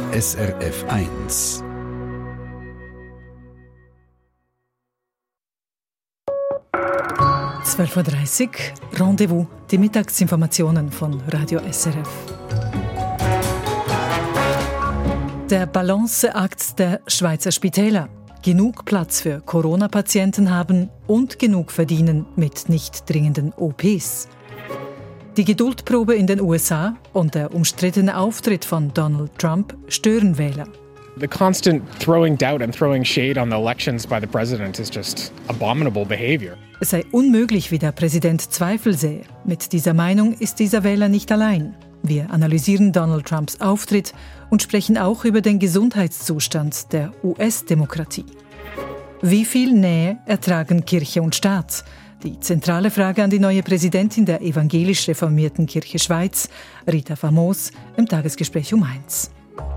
SRF 1. (12:30 Uhr), Rendezvous, die Mittagsinformationen von Radio SRF. Der Balanceakt der Schweizer Spitäler. Genug Platz für Corona-Patienten haben und genug verdienen mit nicht dringenden OPs. Die Geduldprobe in den USA und der umstrittene Auftritt von Donald Trump stören Wähler. The constant throwing doubt and throwing shade on the elections by the president is just abominable behavior. Es sei unmöglich, wie der Präsident Zweifel sähe. Mit dieser Meinung ist dieser Wähler nicht allein. Wir analysieren Donald Trumps Auftritt und sprechen auch über den Gesundheitszustand der US-Demokratie. Wie viel Nähe ertragen Kirche und Staat? Die zentrale Frage an die neue Präsidentin der evangelisch-reformierten Kirche Schweiz, Rita Famos, im Tagesgespräch um 1.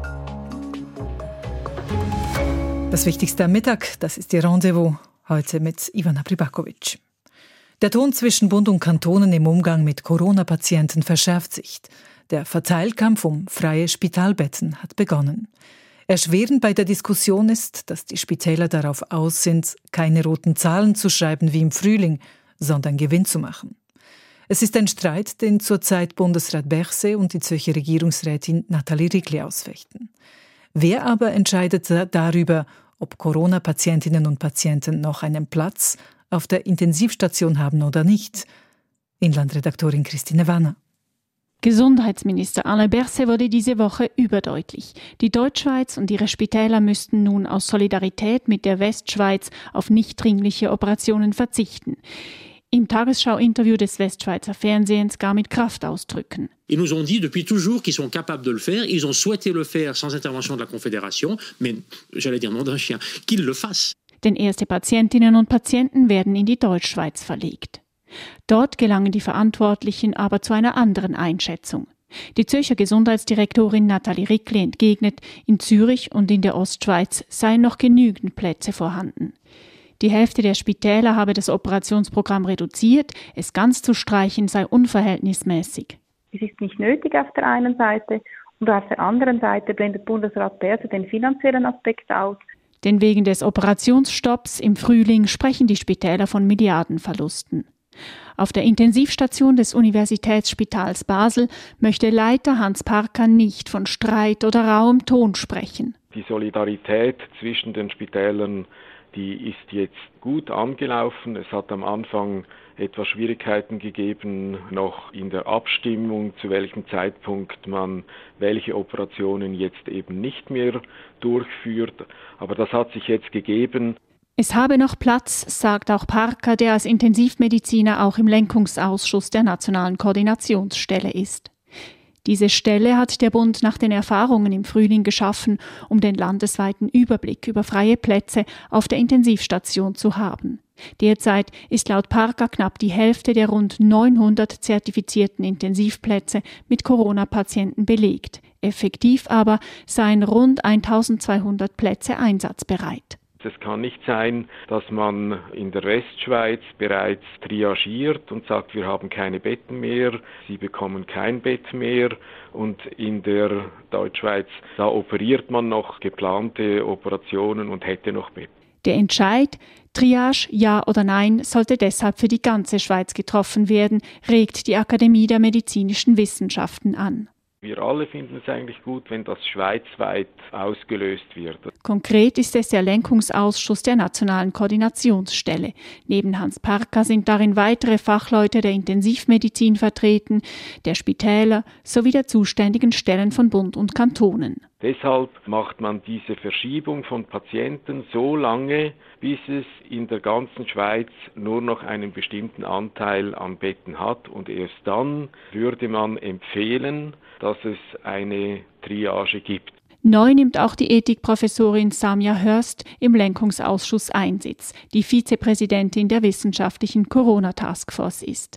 Das Wichtigste am Mittag, das ist Ihr Rendezvous, heute mit Ivana Pribakovic. Der Ton zwischen Bund und Kantonen im Umgang mit Corona-Patienten verschärft sich. Der Verteilkampf um freie Spitalbetten hat begonnen. Erschwerend bei der Diskussion ist, dass die Spitäler darauf aus sind, keine roten Zahlen zu schreiben wie im Frühling, sondern Gewinn zu machen. Es ist ein Streit, den zurzeit Bundesrat Berset und die Zürcher Regierungsrätin Nathalie Rickli ausfechten. Wer aber entscheidet darüber, ob Corona-Patientinnen und Patienten noch einen Platz auf der Intensivstation haben oder nicht? Inlandredaktorin Christine Wanner. Gesundheitsminister Alain Berset wurde diese Woche überdeutlich. Die Deutschschweiz und ihre Spitäler müssten nun aus Solidarität mit der Westschweiz auf nicht dringliche Operationen verzichten. Im Tagesschau-Interview des Westschweizer Fernsehens gar mit Kraft ausdrücken. Ils nous ont dit depuis toujours qu'ils sont capables de le faire. Ils ont souhaité le faire sans intervention de la Confédération, mais, j'allais dire nom d'un chien, qu'ils le fassent. Denn erste Patientinnen und Patienten werden in die Deutschschweiz verlegt. Dort gelangen die Verantwortlichen aber zu einer anderen Einschätzung. Die Zürcher Gesundheitsdirektorin Nathalie Rickli entgegnet, in Zürich und in der Ostschweiz seien noch genügend Plätze vorhanden. Die Hälfte der Spitäler habe das Operationsprogramm reduziert, es ganz zu streichen sei unverhältnismäßig. Es ist nicht nötig auf der einen Seite und auf der anderen Seite blendet Bundesrat Berset den finanziellen Aspekt aus. Denn wegen des Operationsstopps im Frühling sprechen die Spitäler von Milliardenverlusten. Auf der Intensivstation des Universitätsspitals Basel möchte Leiter Hans Parker nicht von Streit oder rauem Ton sprechen. Die Solidarität zwischen den Spitälern, die ist jetzt gut angelaufen. Es hat am Anfang etwas Schwierigkeiten gegeben, noch in der Abstimmung, zu welchem Zeitpunkt man welche Operationen jetzt eben nicht mehr durchführt. Aber das hat sich jetzt gegeben. Es habe noch Platz, sagt auch Parker, der als Intensivmediziner auch im Lenkungsausschuss der Nationalen Koordinationsstelle ist. Diese Stelle hat der Bund nach den Erfahrungen im Frühling geschaffen, um den landesweiten Überblick über freie Plätze auf der Intensivstation zu haben. Derzeit ist laut Parker knapp die Hälfte der rund 900 zertifizierten Intensivplätze mit Corona-Patienten belegt. Effektiv aber seien rund 1200 Plätze einsatzbereit. Es kann nicht sein, dass man in der Westschweiz bereits triagiert und sagt, wir haben keine Betten mehr, Sie bekommen kein Bett mehr. Und in der Deutschschweiz, da operiert man noch geplante Operationen und hätte noch Betten. Der Entscheid, Triage, ja oder nein, sollte deshalb für die ganze Schweiz getroffen werden, regt die Akademie der medizinischen Wissenschaften an. Wir alle finden es eigentlich gut, wenn das schweizweit ausgelöst wird. Konkret ist es der Lenkungsausschuss der Nationalen Koordinationsstelle. Neben Hans Parker sind darin weitere Fachleute der Intensivmedizin vertreten, der Spitäler sowie der zuständigen Stellen von Bund und Kantonen. Deshalb macht man diese Verschiebung von Patienten so lange, bis es in der ganzen Schweiz nur noch einen bestimmten Anteil an Betten hat. Und erst dann würde man empfehlen, dass es eine Triage gibt. Neu nimmt auch die Ethikprofessorin Samia Hörst im Lenkungsausschuss Einsitz, die Vizepräsidentin der wissenschaftlichen Corona-Taskforce ist.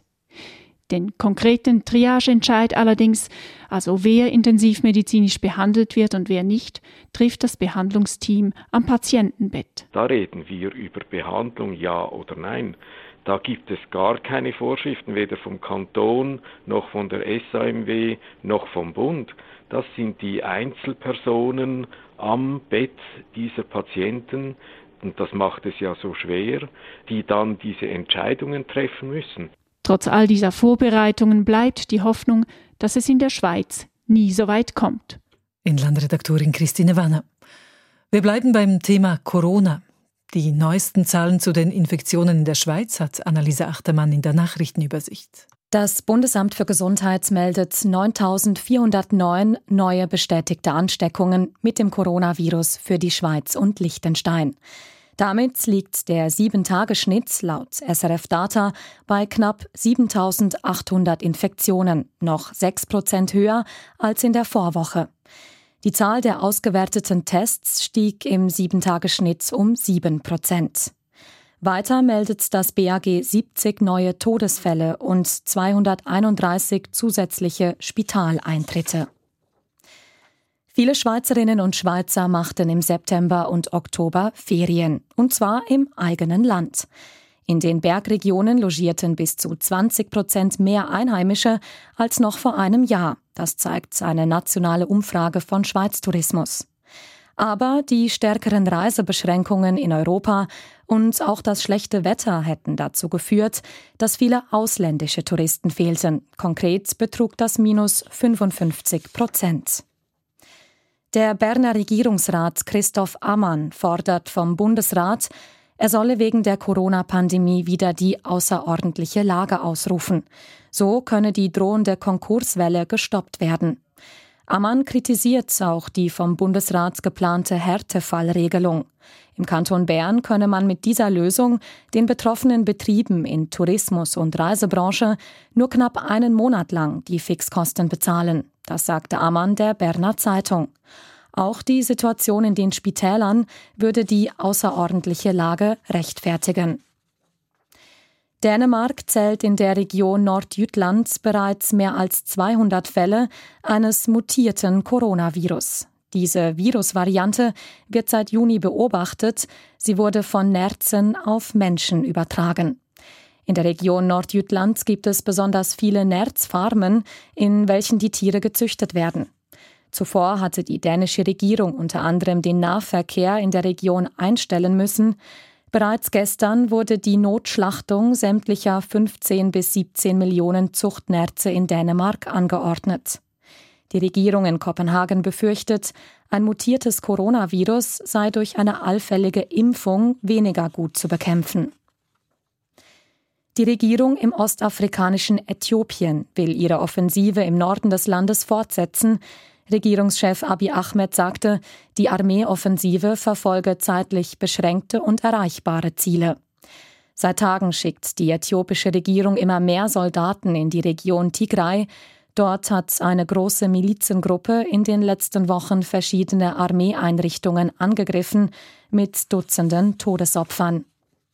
Den konkreten Triageentscheid allerdings, also wer intensivmedizinisch behandelt wird und wer nicht, trifft das Behandlungsteam am Patientenbett. Da reden wir über Behandlung, ja oder nein. Da gibt es gar keine Vorschriften, weder vom Kanton noch von der SAMW noch vom Bund. Das sind die Einzelpersonen am Bett dieser Patienten, und das macht es ja so schwer, die dann diese Entscheidungen treffen müssen. Trotz all dieser Vorbereitungen bleibt die Hoffnung, dass es in der Schweiz nie so weit kommt. Inlandredaktorin Christine Wanner. Wir bleiben beim Thema Corona. Die neuesten Zahlen zu den Infektionen in der Schweiz hat Annalisa Achtermann in der Nachrichtenübersicht. Das Bundesamt für Gesundheit meldet 9.409 neue bestätigte Ansteckungen mit dem Coronavirus für die Schweiz und Liechtenstein. Damit liegt der 7-Tage-Schnitt laut SRF-Data bei knapp 7.800 Infektionen, noch 6% höher als in der Vorwoche. Die Zahl der ausgewerteten Tests stieg im 7-Tage-Schnitt um 7%. Weiter meldet das BAG 70 neue Todesfälle und 231 zusätzliche Spitaleintritte. Viele Schweizerinnen und Schweizer machten im September und Oktober Ferien, und zwar im eigenen Land. In den Bergregionen logierten bis zu 20% mehr Einheimische als noch vor einem Jahr. Das zeigt eine nationale Umfrage von Schweiz Tourismus. Aber die stärkeren Reisebeschränkungen in Europa und auch das schlechte Wetter hätten dazu geführt, dass viele ausländische Touristen fehlten. Konkret betrug das minus 55%. Der Berner Regierungsrat Christoph Ammann fordert vom Bundesrat, er solle wegen der Corona-Pandemie wieder die außerordentliche Lage ausrufen. So könne die drohende Konkurswelle gestoppt werden. Ammann kritisiert auch die vom Bundesrat geplante Härtefallregelung. Im Kanton Bern könne man mit dieser Lösung den betroffenen Betrieben in Tourismus- und Reisebranche nur knapp einen Monat lang die Fixkosten bezahlen. Das sagte Ammann der Berner Zeitung. Auch die Situation in den Spitälern würde die außerordentliche Lage rechtfertigen. Dänemark zählt in der Region Nordjütland bereits mehr als 200 Fälle eines mutierten Coronavirus. Diese Virusvariante wird seit Juni beobachtet. Sie wurde von Nerzen auf Menschen übertragen. In der Region Nordjütland gibt es besonders viele Nerzfarmen, in welchen die Tiere gezüchtet werden. Zuvor hatte die dänische Regierung unter anderem den Nahverkehr in der Region einstellen müssen. Bereits gestern wurde die Notschlachtung sämtlicher 15 bis 17 Millionen Zuchtnerze in Dänemark angeordnet. Die Regierung in Kopenhagen befürchtet, ein mutiertes Coronavirus sei durch eine allfällige Impfung weniger gut zu bekämpfen. Die Regierung im ostafrikanischen Äthiopien will ihre Offensive im Norden des Landes fortsetzen. Regierungschef Abiy Ahmed sagte, die Armeeoffensive verfolge zeitlich beschränkte und erreichbare Ziele. Seit Tagen schickt die äthiopische Regierung immer mehr Soldaten in die Region Tigray. Dort hat eine große Milizengruppe in den letzten Wochen verschiedene Armeeeinrichtungen angegriffen, mit Dutzenden Todesopfern.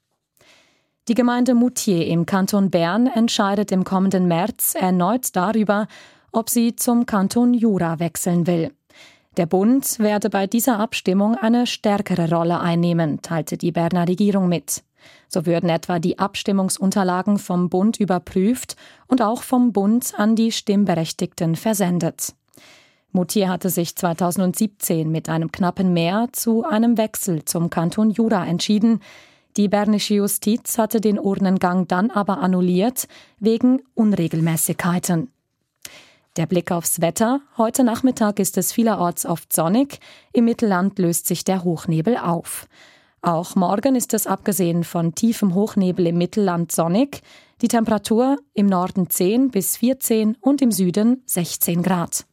Die Gemeinde Moutier im Kanton Bern entscheidet im kommenden März erneut darüber, ob sie zum Kanton Jura wechseln will. Der Bund werde bei dieser Abstimmung eine stärkere Rolle einnehmen, teilte die Berner Regierung mit. So würden etwa die Abstimmungsunterlagen vom Bund überprüft und auch vom Bund an die Stimmberechtigten versendet. Moutier hatte sich 2017 mit einem knappen Mehr zu einem Wechsel zum Kanton Jura entschieden. Die bernische Justiz hatte den Urnengang dann aber annulliert, wegen Unregelmäßigkeiten. Der Blick aufs Wetter. Heute Nachmittag ist es vielerorts oft sonnig. Im Mittelland löst sich der Hochnebel auf. Auch morgen ist es abgesehen von tiefem Hochnebel im Mittelland sonnig. Die Temperatur im Norden 10 bis 14 und im Süden 16 Grad.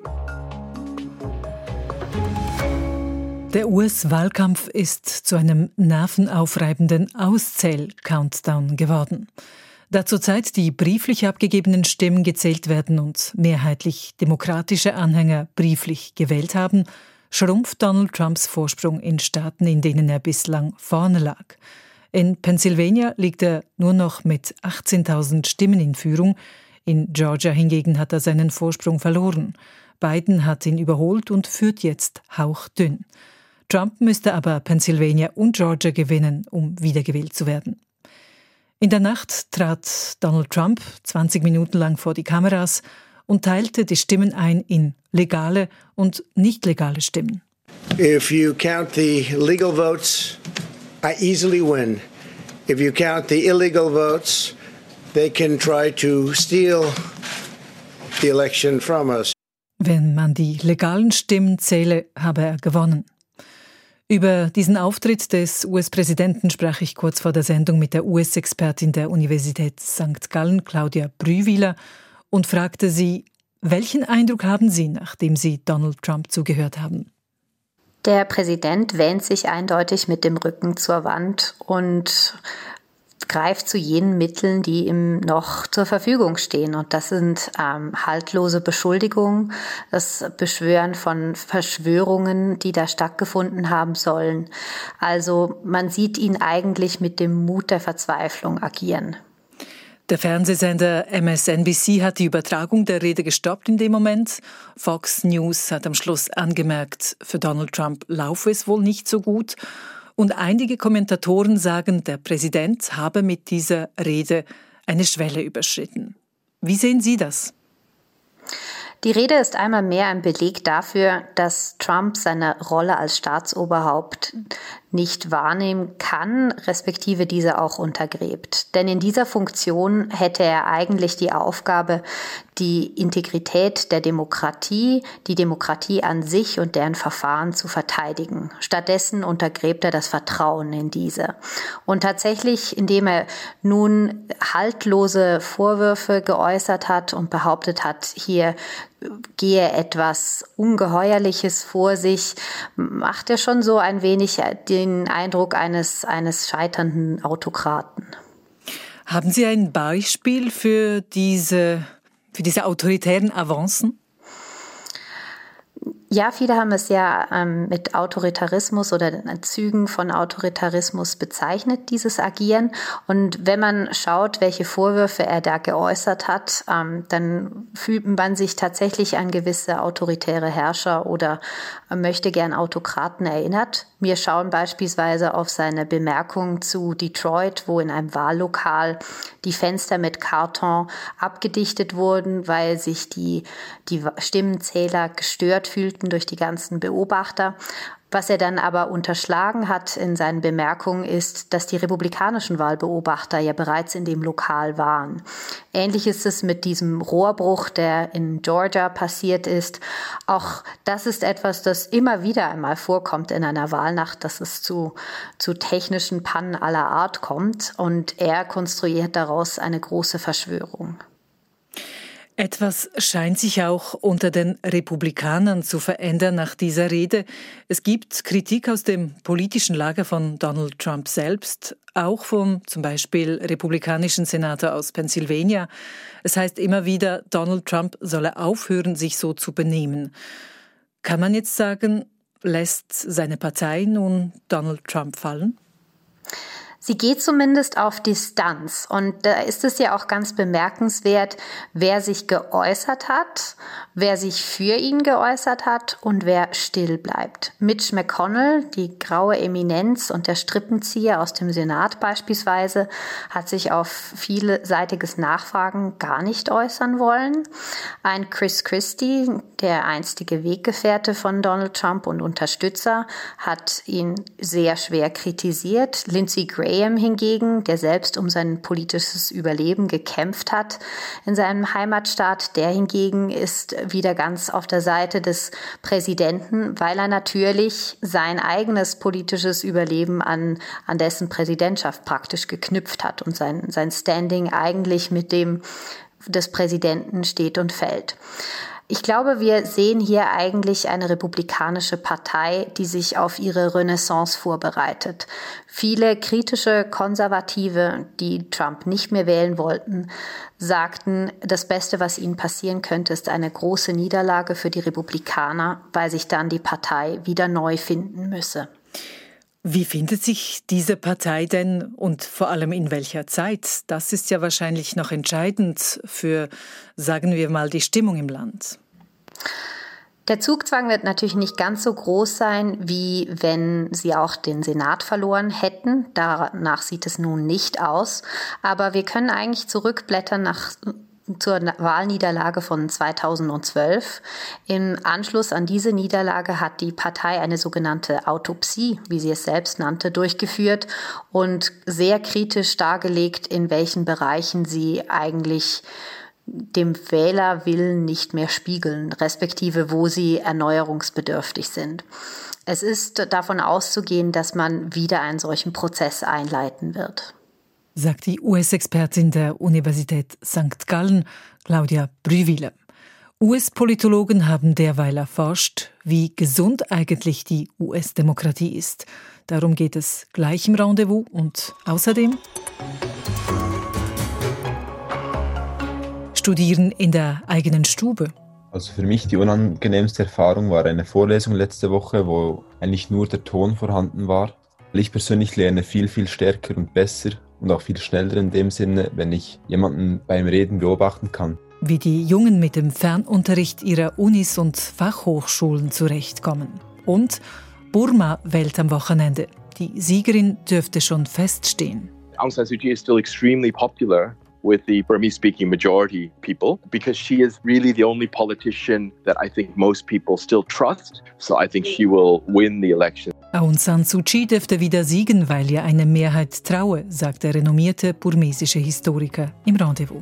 Der US-Wahlkampf ist zu einem nervenaufreibenden Auszähl-Countdown geworden. Da zurzeit die brieflich abgegebenen Stimmen gezählt werden und mehrheitlich demokratische Anhänger brieflich gewählt haben, schrumpft Donald Trumps Vorsprung in Staaten, in denen er bislang vorne lag. In Pennsylvania liegt er nur noch mit 18.000 Stimmen in Führung. In Georgia hingegen hat er seinen Vorsprung verloren. Biden hat ihn überholt und führt jetzt hauchdünn. Trump müsste aber Pennsylvania und Georgia gewinnen, um wiedergewählt zu werden. In der Nacht trat Donald Trump 20 Minuten lang vor die Kameras und teilte die Stimmen ein in legale und nicht legale Stimmen. If you count the legal votes, I easily win. If you count the illegal votes, they can try to steal the election from us. Wenn man die legalen Stimmen zähle, habe er gewonnen. Über diesen Auftritt des US-Präsidenten sprach ich kurz vor der Sendung mit der US-Expertin der Universität St. Gallen, Claudia Brühwiler, und fragte sie, welchen Eindruck haben Sie, nachdem Sie Donald Trump zugehört haben? Der Präsident wähnt sich eindeutig mit dem Rücken zur Wand und greift zu jenen Mitteln, die ihm noch zur Verfügung stehen. Und das sind haltlose Beschuldigungen, das Beschwören von Verschwörungen, die da stattgefunden haben sollen. Also man sieht ihn eigentlich mit dem Mut der Verzweiflung agieren. Der Fernsehsender MSNBC hat die Übertragung der Rede gestoppt in dem Moment. Fox News hat am Schluss angemerkt, für Donald Trump laufe es wohl nicht so gut. Und einige Kommentatoren sagen, der Präsident habe mit dieser Rede eine Schwelle überschritten. Wie sehen Sie das? Die Rede ist einmal mehr ein Beleg dafür, dass Trump seine Rolle als Staatsoberhaupt nicht wahrnehmen kann, respektive diese auch untergräbt. Denn in dieser Funktion hätte er eigentlich die Aufgabe, die Integrität der Demokratie, die Demokratie an sich und deren Verfahren zu verteidigen. Stattdessen untergräbt er das Vertrauen in diese. Und tatsächlich, indem er nun haltlose Vorwürfe geäußert hat und behauptet hat, hier gehe etwas Ungeheuerliches vor sich, macht er schon so ein wenig den Eindruck eines scheiternden Autokraten. Haben Sie ein Beispiel für diese autoritären Avancen? Ja, viele haben es ja mit Autoritarismus oder Zügen von Autoritarismus bezeichnet, dieses Agieren. Und wenn man schaut, welche Vorwürfe er da geäußert hat, dann fühlt man sich tatsächlich an gewisse autoritäre Herrscher oder möchte gern Autokraten erinnert. Wir schauen beispielsweise auf seine Bemerkung zu Detroit, wo in einem Wahllokal die Fenster mit Karton abgedichtet wurden, weil sich die Stimmenzähler gestört fühlten durch die ganzen Beobachter. Was er dann aber unterschlagen hat in seinen Bemerkungen ist, dass die republikanischen Wahlbeobachter ja bereits in dem Lokal waren. Ähnlich ist es mit diesem Rohrbruch, der in Georgia passiert ist. Auch das ist etwas, das immer wieder einmal vorkommt in einer Wahlnacht, dass es zu technischen Pannen aller Art kommt. Und er konstruiert daraus eine große Verschwörung. Etwas scheint sich auch unter den Republikanern zu verändern nach dieser Rede. Es gibt Kritik aus dem politischen Lager von Donald Trump selbst, auch vom zum Beispiel republikanischen Senator aus Pennsylvania. Es heißt immer wieder, Donald Trump solle aufhören, sich so zu benehmen. Kann man jetzt sagen, lässt seine Partei nun Donald Trump fallen? Sie geht zumindest auf Distanz. Und da ist es ja auch ganz bemerkenswert, wer sich geäußert hat, wer sich für ihn geäußert hat und wer still bleibt. Mitch McConnell, die graue Eminenz und der Strippenzieher aus dem Senat beispielsweise, hat sich auf vielseitiges Nachfragen gar nicht äußern wollen. Ein Chris Christie, der einstige Weggefährte von Donald Trump und Unterstützer, hat ihn sehr schwer kritisiert. Lindsey Graham hingegen, der selbst um sein politisches Überleben gekämpft hat in seinem Heimatstaat, der hingegen ist wieder ganz auf der Seite des Präsidenten, weil er natürlich sein eigenes politisches Überleben an dessen Präsidentschaft praktisch geknüpft hat und sein Standing eigentlich mit dem des Präsidenten steht und fällt. Ich glaube, wir sehen hier eigentlich eine republikanische Partei, die sich auf ihre Renaissance vorbereitet. Viele kritische Konservative, die Trump nicht mehr wählen wollten, sagten, das Beste, was ihnen passieren könnte, ist eine große Niederlage für die Republikaner, weil sich dann die Partei wieder neu finden müsse. Wie findet sich diese Partei denn und vor allem in welcher Zeit? Das ist ja wahrscheinlich noch entscheidend für, sagen wir mal, die Stimmung im Land. Der Zugzwang wird natürlich nicht ganz so groß sein, wie wenn sie auch den Senat verloren hätten. Danach sieht es nun nicht aus. Aber wir können eigentlich zurückblättern nach zur Wahlniederlage von 2012. Im Anschluss an diese Niederlage hat die Partei eine sogenannte Autopsie, wie sie es selbst nannte, durchgeführt und sehr kritisch dargelegt, in welchen Bereichen sie eigentlich dem Wählerwillen nicht mehr spiegeln, respektive wo sie erneuerungsbedürftig sind. Es ist davon auszugehen, dass man wieder einen solchen Prozess einleiten wird, sagt die US-Expertin der Universität St. Gallen, Claudia Brühwiler. US-Politologen haben derweil erforscht, wie gesund eigentlich die US-Demokratie ist. Darum geht es gleich im Rendezvous und außerdem Studieren in der eigenen Stube. Also für mich die unangenehmste Erfahrung war eine Vorlesung letzte Woche, wo eigentlich nur der Ton vorhanden war. Ich persönlich lerne viel, viel stärker und besser und auch viel schneller in dem Sinne, wenn ich jemanden beim Reden beobachten kann. Wie die Jungen mit dem Fernunterricht ihrer Unis und Fachhochschulen zurechtkommen. Und Burma-Welt am Wochenende. Die Siegerin dürfte schon feststehen. Aung San Suu Kyi is still extremely popular with the Burmese-speaking majority people because she is really the only politician that I think most people still trust. So I think she will win the election. Aung San Suu Kyi dürfte wieder siegen, weil ihr eine Mehrheit traue, sagt der renommierte burmesische Historiker im Rendezvous.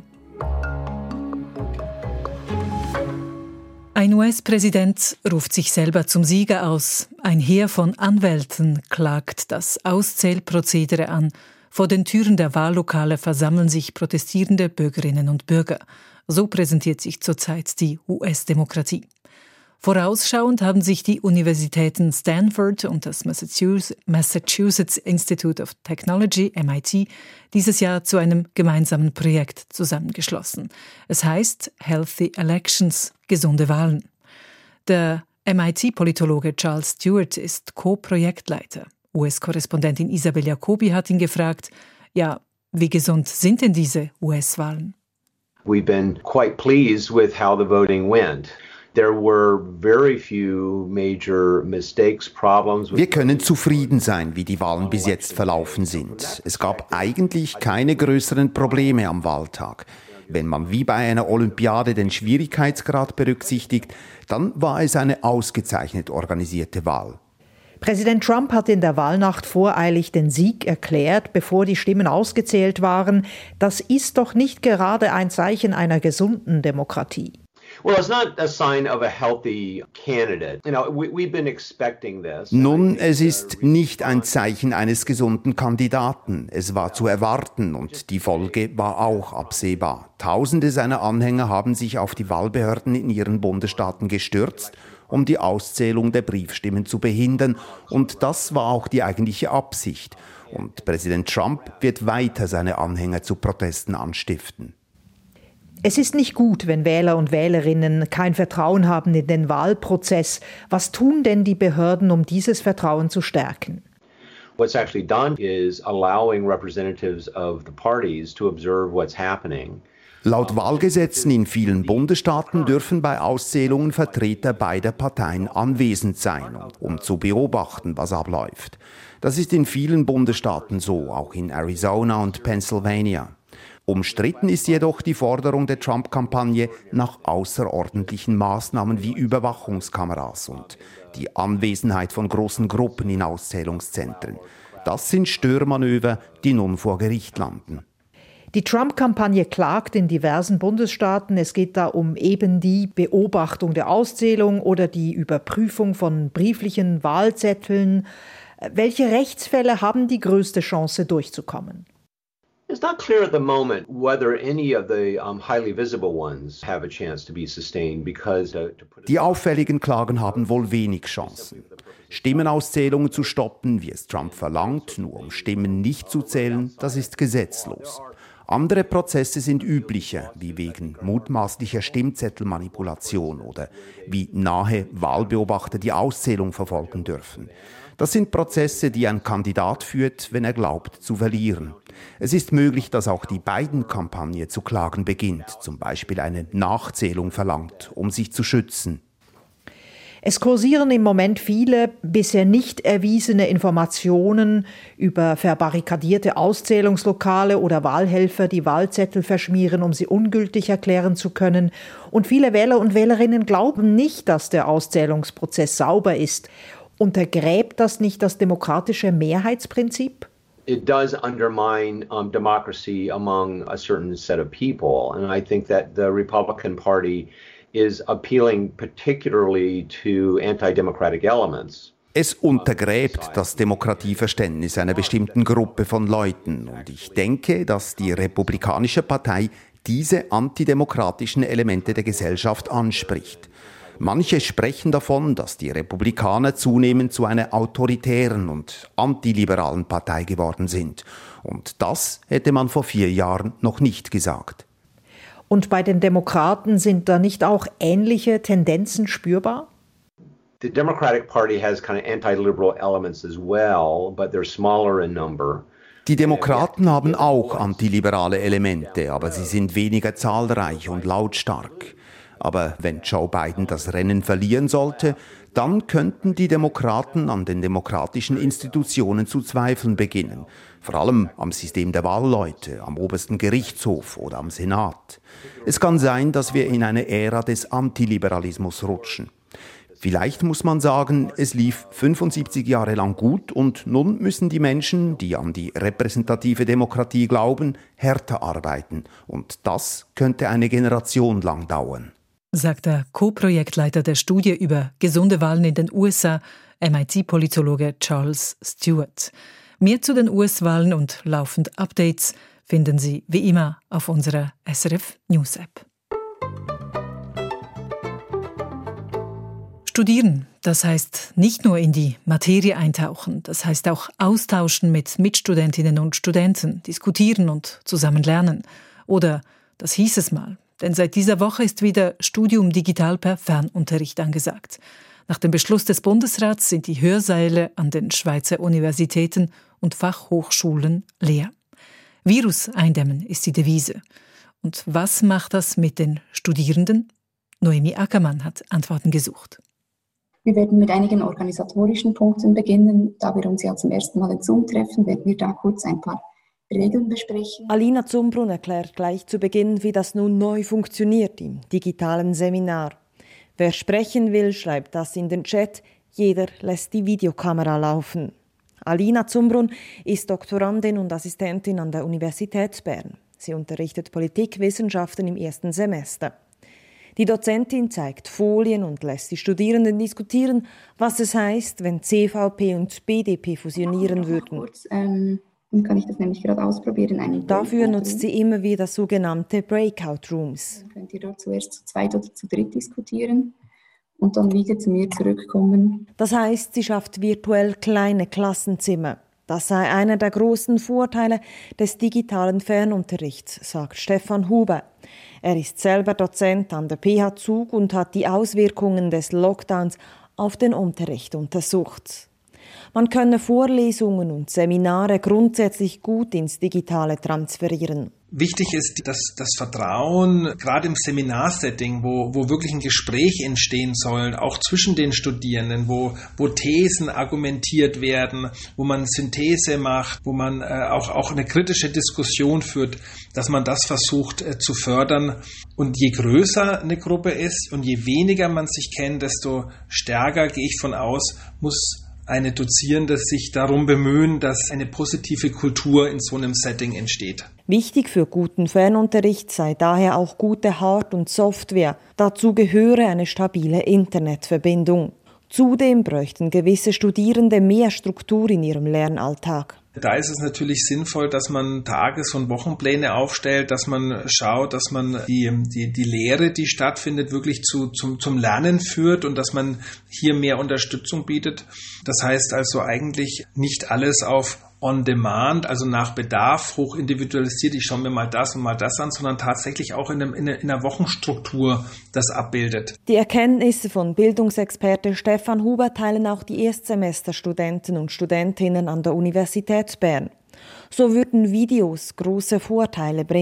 Ein US-Präsident ruft sich selber zum Sieger aus. Ein Heer von Anwälten klagt das Auszählprozedere an. Vor den Türen der Wahllokale versammeln sich protestierende Bürgerinnen und Bürger. So präsentiert sich zurzeit die US-Demokratie. Vorausschauend haben sich die Universitäten Stanford und das Massachusetts Institute of Technology, MIT, dieses Jahr zu einem gemeinsamen Projekt zusammengeschlossen. Es heißt Healthy Elections, gesunde Wahlen. Der MIT-Politologe Charles Stewart ist Co-Projektleiter. US-Korrespondentin Isabel Jacobi hat ihn gefragt, ja, wie gesund sind denn diese US-Wahlen? We've been quite pleased with how the voting went. There were very few major mistakes, problems. Wir können zufrieden sein, wie die Wahlen bis jetzt verlaufen sind. Es gab eigentlich keine größeren Probleme am Wahltag. Wenn man wie bei einer Olympiade den Schwierigkeitsgrad berücksichtigt, dann war es eine ausgezeichnet organisierte Wahl. Präsident Trump hat in der Wahlnacht voreilig den Sieg erklärt, bevor die Stimmen ausgezählt waren. Das ist doch nicht gerade ein Zeichen einer gesunden Demokratie. Well, it's not a sign of a healthy candidate. You know, we've been expecting this. Nun, es ist nicht ein Zeichen eines gesunden Kandidaten. Es war zu erwarten und die Folge war auch absehbar. Tausende seiner Anhänger haben sich auf die Wahlbehörden in ihren Bundesstaaten gestürzt, um die Auszählung der Briefstimmen zu behindern. Und das war auch die eigentliche Absicht. Und Präsident Trump wird weiter seine Anhänger zu Protesten anstiften. Es ist nicht gut, wenn Wähler und Wählerinnen kein Vertrauen haben in den Wahlprozess. Was tun denn die Behörden, um dieses Vertrauen zu stärken? What's actually done is allowing representatives of the parties to observe what's happening. Laut Wahlgesetzen in vielen Bundesstaaten dürfen bei Auszählungen Vertreter beider Parteien anwesend sein, um zu beobachten, was abläuft. Das ist in vielen Bundesstaaten so, auch in Arizona und Pennsylvania. Umstritten ist jedoch die Forderung der Trump-Kampagne nach außerordentlichen Maßnahmen wie Überwachungskameras und die Anwesenheit von großen Gruppen in Auszählungszentren. Das sind Störmanöver, die nun vor Gericht landen. Die Trump-Kampagne klagt in diversen Bundesstaaten. Es geht da um eben die Beobachtung der Auszählung oder die Überprüfung von brieflichen Wahlzetteln. Welche Rechtsfälle haben die größte Chance durchzukommen? It's not clear at the moment whether any of the highly visible ones have a chance to be sustained because die auffälligen Klagen haben wohl wenig Chancen. Stimmenauszählungen zu stoppen, wie es Trump verlangt, nur um Stimmen nicht zu zählen, das ist gesetzlos. Andere Prozesse sind üblicher, wie wegen mutmaßlicher Stimmzettelmanipulation oder wie nahe Wahlbeobachter die Auszählung verfolgen dürfen. Das sind Prozesse, die ein Kandidat führt, wenn er glaubt zu verlieren. Es ist möglich, dass auch die Biden-Kampagne zu klagen beginnt, zum Beispiel eine Nachzählung verlangt, um sich zu schützen. Es kursieren im Moment viele bisher nicht erwiesene Informationen über verbarrikadierte Auszählungslokale oder Wahlhelfer, die Wahlzettel verschmieren, um sie ungültig erklären zu können. Und viele Wähler und Wählerinnen glauben nicht, dass der Auszählungsprozess sauber ist. Untergräbt das nicht das demokratische Mehrheitsprinzip? It does undermine democracy among a certain set of people. And I think that the Republican Party is appealing particularly to anti-democratic elements. Es untergräbt das Demokratieverständnis einer bestimmten Gruppe von Leuten. Und ich denke, dass die Republikanische Partei diese antidemokratischen Elemente der Gesellschaft anspricht. Manche sprechen davon, dass die Republikaner zunehmend zu einer autoritären und antiliberalen Partei geworden sind. Und das hätte man vor 4 Jahren noch nicht gesagt. Und bei den Demokraten sind da nicht auch ähnliche Tendenzen spürbar? The Democratic Party has kind of anti-liberal elements as well, but they're smaller in number. Die Demokraten haben auch antiliberale Elemente, aber sie sind weniger zahlreich und lautstark. Aber wenn Joe Biden das Rennen verlieren sollte, dann könnten die Demokraten an den demokratischen Institutionen zu zweifeln beginnen. Vor allem am System der Wahlleute, am obersten Gerichtshof oder am Senat. Es kann sein, dass wir in eine Ära des Antiliberalismus rutschen. Vielleicht muss man sagen, es lief 75 Jahre lang gut und nun müssen die Menschen, die an die repräsentative Demokratie glauben, härter arbeiten. Und das könnte eine Generation lang dauern. Sagt der Co-Projektleiter der Studie über gesunde Wahlen in den USA, MIT-Politologe Charles Stewart. Mehr zu den US-Wahlen und laufend Updates finden Sie wie immer auf unserer SRF News App. Studieren, das heißt nicht nur in die Materie eintauchen, das heißt auch austauschen mit Mitstudentinnen und Studenten, diskutieren und zusammen lernen. Oder das hieß es mal. Denn seit dieser Woche ist wieder Studium digital per Fernunterricht angesagt. Nach dem Beschluss des Bundesrats sind die Hörsäle an den Schweizer Universitäten und Fachhochschulen leer. Virus eindämmen ist die Devise. Und was macht das mit den Studierenden? Noemi Ackermann hat Antworten gesucht. Wir werden mit einigen organisatorischen Punkten beginnen. Da wir uns ja zum ersten Mal in Zoom treffen, werden wir da kurz ein paar Regeln besprechen. Alina Zumbrunn erklärt gleich zu Beginn, wie das nun neu funktioniert im digitalen Seminar. Wer sprechen will, schreibt das in den Chat. Jeder lässt die Videokamera laufen. Alina Zumbrunn ist Doktorandin und Assistentin an der Universität Bern. Sie unterrichtet Politikwissenschaften im 1. Semester. Die Dozentin zeigt Folien und lässt die Studierenden diskutieren, was es heißt, wenn CVP und BDP fusionieren würden. Dann kann ich das nämlich gerade ausprobieren. Dafür nutzt sie immer wieder sogenannte Breakout Rooms. Dann könnt ihr dort zuerst zu zweit oder zu dritt diskutieren und dann wieder zu mir zurückkommen. Das heißt, sie schafft virtuell kleine Klassenzimmer. Das sei einer der großen Vorteile des digitalen Fernunterrichts, sagt Stefan Huber. Er ist selber Dozent an der PH Zug und hat die Auswirkungen des Lockdowns auf den Unterricht untersucht. Man könne Vorlesungen und Seminare grundsätzlich gut ins Digitale transferieren. Wichtig ist, dass das Vertrauen, gerade im Seminarsetting, wo wirklich ein Gespräch entstehen soll, auch zwischen den Studierenden, wo Thesen argumentiert werden, wo man Synthese macht, wo man auch eine kritische Diskussion führt, dass man das versucht zu fördern. Und je größer eine Gruppe ist und je weniger man sich kennt, desto stärker, gehe ich von aus, muss eine Dozierende sich darum bemühen, dass eine positive Kultur in so einem Setting entsteht. Wichtig für guten Fernunterricht sei daher auch gute Hard- und Software. Dazu gehöre eine stabile Internetverbindung. Zudem bräuchten gewisse Studierende mehr Struktur in ihrem Lernalltag. Da ist es natürlich sinnvoll, dass man Tages- und Wochenpläne aufstellt, dass man schaut, dass man die Lehre, die stattfindet, wirklich zum Lernen führt und dass man hier mehr Unterstützung bietet. Das heißt also eigentlich nicht alles auf On-Demand, also nach Bedarf, hoch individualisiert, ich schaue mir mal das und mal das an, sondern tatsächlich auch in einer Wochenstruktur das abbildet. Die Erkenntnisse von Bildungsexperte Stefan Huber teilen auch die Erstsemesterstudenten und Studentinnen an der Universität Bern. So würden Videos große Vorteile bringen.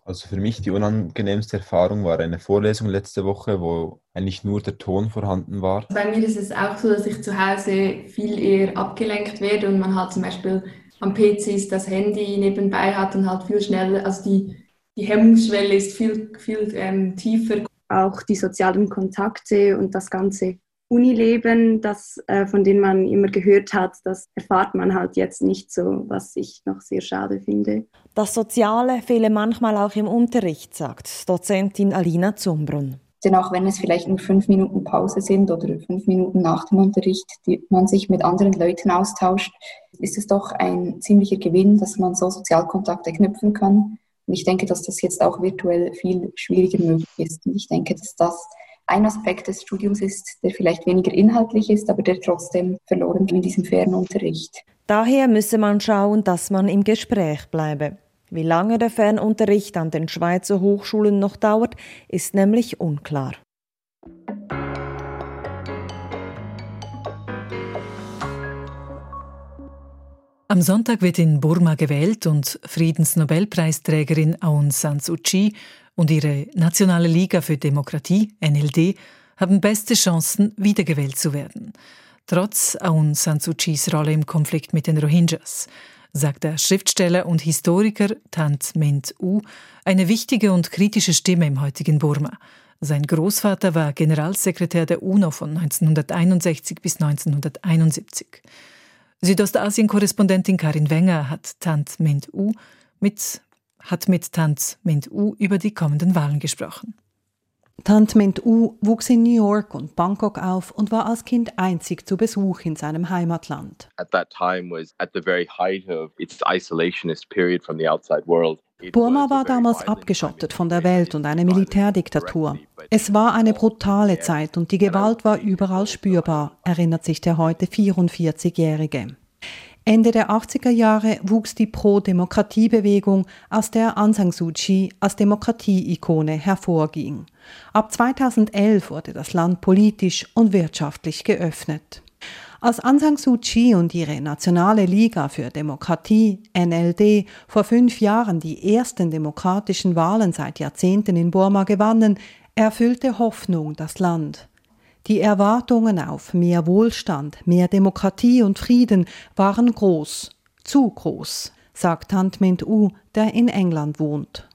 Also für mich die unangenehmste Erfahrung war eine Vorlesung letzte Woche, wo eigentlich nur der Ton vorhanden war. Bei mir ist es auch so, dass ich zu Hause viel eher abgelenkt werde und man halt zum Beispiel am PC das Handy nebenbei hat und halt viel schneller, also die Hemmungsschwelle ist viel tiefer. Auch die sozialen Kontakte und das ganze Unileben, von dem man immer gehört hat, das erfahrt man halt jetzt nicht so, was ich noch sehr schade finde. Das Soziale fehle manchmal auch im Unterricht, sagt Dozentin Alina Zumbrunn. Denn auch wenn es vielleicht nur 5 Minuten Pause sind oder 5 Minuten nach dem Unterricht, die man sich mit anderen Leuten austauscht, ist es doch ein ziemlicher Gewinn, dass man so Sozialkontakte knüpfen kann. Und ich denke, dass das jetzt auch virtuell viel schwieriger möglich ist. Und ich denke, dass das ein Aspekt des Studiums ist, der vielleicht weniger inhaltlich ist, aber der trotzdem verloren geht in diesem Fernunterricht. Daher müsse man schauen, dass man im Gespräch bleibe. Wie lange der Fernunterricht an den Schweizer Hochschulen noch dauert, ist nämlich unklar. Am Sonntag wird in Burma gewählt und Friedensnobelpreisträgerin Aung San Suu Kyi und ihre Nationale Liga für Demokratie, NLD, haben beste Chancen, wiedergewählt zu werden. Trotz Aung San Suu Kyis Rolle im Konflikt mit den Rohingyas, sagt der Schriftsteller und Historiker Thant Mint U, eine wichtige und kritische Stimme im heutigen Burma. Sein Großvater war Generalsekretär der UNO von 1961 bis 1971. Südostasien-Korrespondentin Karin Wenger hat mit Thant Mint U über die kommenden Wahlen gesprochen. Thant Mint U wuchs in New York und Bangkok auf und war als Kind einzig zu Besuch in seinem Heimatland. At that time was at the very height of its isolationist period from the outside world. Burma war damals abgeschottet von der Welt und eine Militärdiktatur. Es war eine brutale Zeit und die Gewalt war überall spürbar, erinnert sich der heute 44-Jährige. Ende der 80er Jahre wuchs die Pro-Demokratie-Bewegung, aus der Aung San Suu Kyi als Demokratie-Ikone hervorging. Ab 2011 wurde das Land politisch und wirtschaftlich geöffnet. Als Aung San Suu Kyi und ihre Nationale Liga für Demokratie, NLD, vor 5 Jahren die ersten demokratischen Wahlen seit Jahrzehnten in Burma gewannen, erfüllte Hoffnung das Land. Die Erwartungen auf mehr Wohlstand, mehr Demokratie und Frieden waren groß, zu groß, sagt Thant Mint U, der in England wohnt.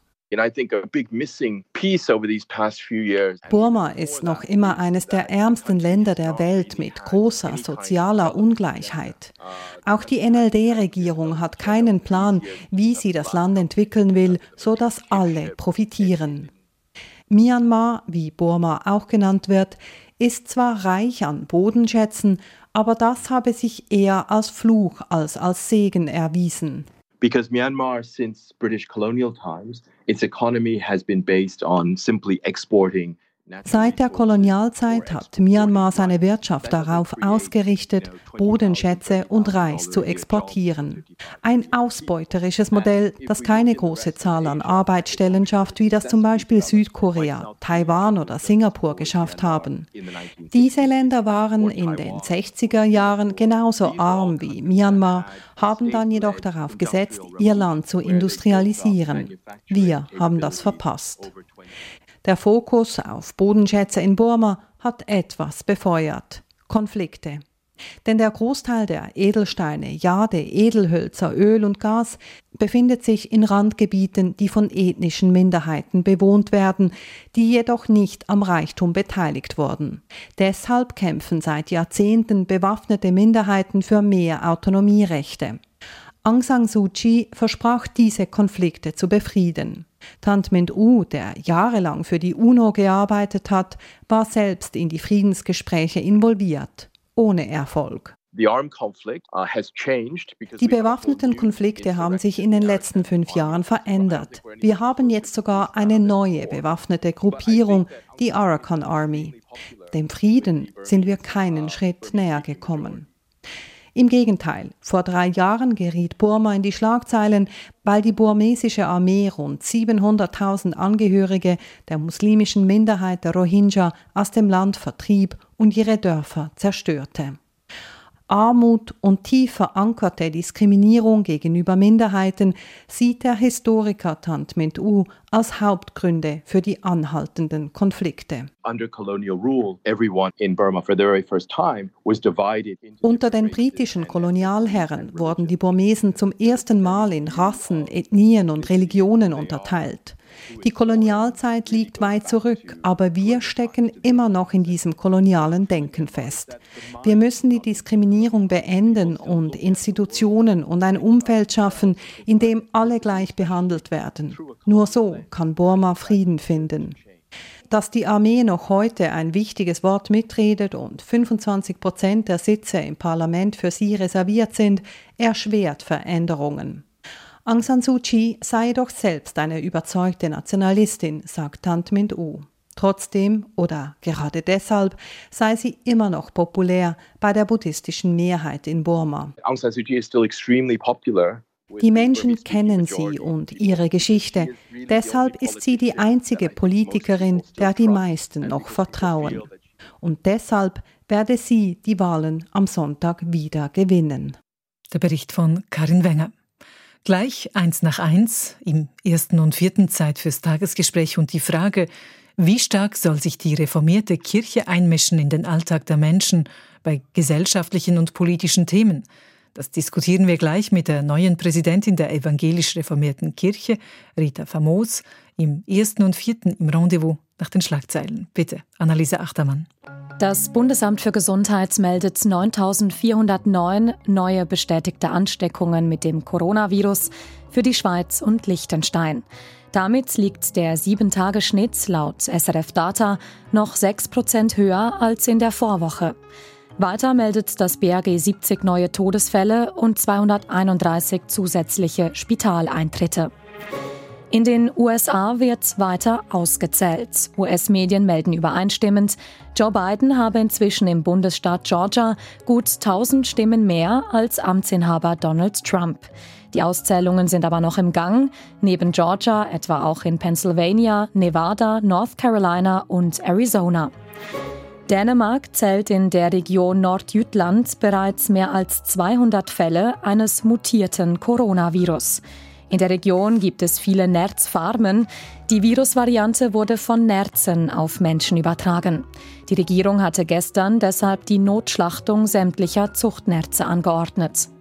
Burma ist noch immer eines der ärmsten Länder der Welt mit großer sozialer Ungleichheit. Auch die NLD-Regierung hat keinen Plan, wie sie das Land entwickeln will, sodass alle profitieren. Myanmar, wie Burma auch genannt wird, ist zwar reich an Bodenschätzen, aber das habe sich eher als Fluch als als Segen erwiesen. Because Myanmar, since British colonial times, its economy has been based on simply exporting. Seit der Kolonialzeit hat Myanmar seine Wirtschaft darauf ausgerichtet, Bodenschätze und Reis zu exportieren. Ein ausbeuterisches Modell, das keine große Zahl an Arbeitsstellen schafft, wie das zum Beispiel Südkorea, Taiwan oder Singapur geschafft haben. Diese Länder waren in den 60er Jahren genauso arm wie Myanmar, haben dann jedoch darauf gesetzt, ihr Land zu industrialisieren. Wir haben das verpasst. Der Fokus auf Bodenschätze in Burma hat etwas befeuert: Konflikte. Denn der Großteil der Edelsteine, Jade, Edelhölzer, Öl und Gas befindet sich in Randgebieten, die von ethnischen Minderheiten bewohnt werden, die jedoch nicht am Reichtum beteiligt wurden. Deshalb kämpfen seit Jahrzehnten bewaffnete Minderheiten für mehr Autonomierechte. Aung San Suu Kyi versprach, diese Konflikte zu befrieden. Thant Mint U, der jahrelang für die UNO gearbeitet hat, war selbst in die Friedensgespräche involviert, ohne Erfolg. Die bewaffneten Konflikte haben sich in den letzten 5 Jahren verändert. Wir haben jetzt sogar eine neue bewaffnete Gruppierung, die Arakan Army. Dem Frieden sind wir keinen Schritt näher gekommen. Im Gegenteil, vor 3 Jahren geriet Burma in die Schlagzeilen, weil die burmesische Armee rund 700.000 Angehörige der muslimischen Minderheit der Rohingya aus dem Land vertrieb und ihre Dörfer zerstörte. Armut und tief verankerte Diskriminierung gegenüber Minderheiten sieht der Historiker Thanh Minh U als Hauptgründe für die anhaltenden Konflikte. Unter den britischen Kolonialherren wurden die Burmesen zum ersten Mal in Rassen, Ethnien und Religionen unterteilt. Die Kolonialzeit liegt weit zurück, aber wir stecken immer noch in diesem kolonialen Denken fest. Wir müssen die Diskriminierung beenden und Institutionen und ein Umfeld schaffen, in dem alle gleich behandelt werden. Nur so kann Burma Frieden finden. Dass die Armee noch heute ein wichtiges Wort mitredet und 25% der Sitze im Parlament für sie reserviert sind, erschwert Veränderungen. Aung San Suu Kyi sei doch selbst eine überzeugte Nationalistin, sagt Thanh Minh U. Trotzdem oder gerade deshalb sei sie immer noch populär bei der buddhistischen Mehrheit in Burma. Aung San Suu Kyi is still extremely popular. Die Menschen kennen sie und ihre Geschichte. Deshalb ist sie die einzige Politikerin, der die meisten noch vertrauen. Und deshalb werde sie die Wahlen am Sonntag wieder gewinnen. Der Bericht von Karin Wenger. Gleich 1 nach 1, im 1. und 4. Zeit fürs Tagesgespräch und die Frage, wie stark soll sich die reformierte Kirche einmischen in den Alltag der Menschen bei gesellschaftlichen und politischen Themen? Das diskutieren wir gleich mit der neuen Präsidentin der evangelisch-reformierten Kirche, Rita Famos, im 1. und 4. im Rendezvous nach den Schlagzeilen. Bitte, Annalisa Achtermann. Das Bundesamt für Gesundheit meldet 9.409 neue bestätigte Ansteckungen mit dem Coronavirus für die Schweiz und Liechtenstein. Damit liegt der 7-Tage-Schnitt laut SRF-Data noch 6% höher als in der Vorwoche. Weiter meldet das BAG 70 neue Todesfälle und 231 zusätzliche Spitaleintritte. In den USA wird weiter ausgezählt. US-Medien melden übereinstimmend, Joe Biden habe inzwischen im Bundesstaat Georgia gut 1000 Stimmen mehr als Amtsinhaber Donald Trump. Die Auszählungen sind aber noch im Gang, neben Georgia etwa auch in Pennsylvania, Nevada, North Carolina und Arizona. Dänemark zählt in der Region Nordjütland bereits mehr als 200 Fälle eines mutierten Coronavirus. In der Region gibt es viele Nerzfarmen. Die Virusvariante wurde von Nerzen auf Menschen übertragen. Die Regierung hatte gestern deshalb die Notschlachtung sämtlicher Zuchtnerze angeordnet.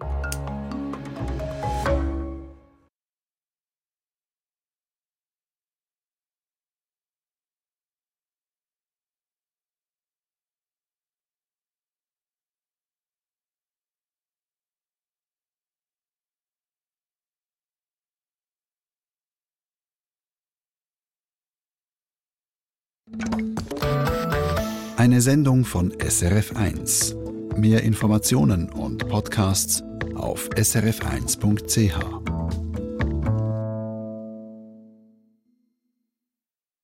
Eine Sendung von SRF1. Mehr Informationen und Podcasts auf srf1.ch.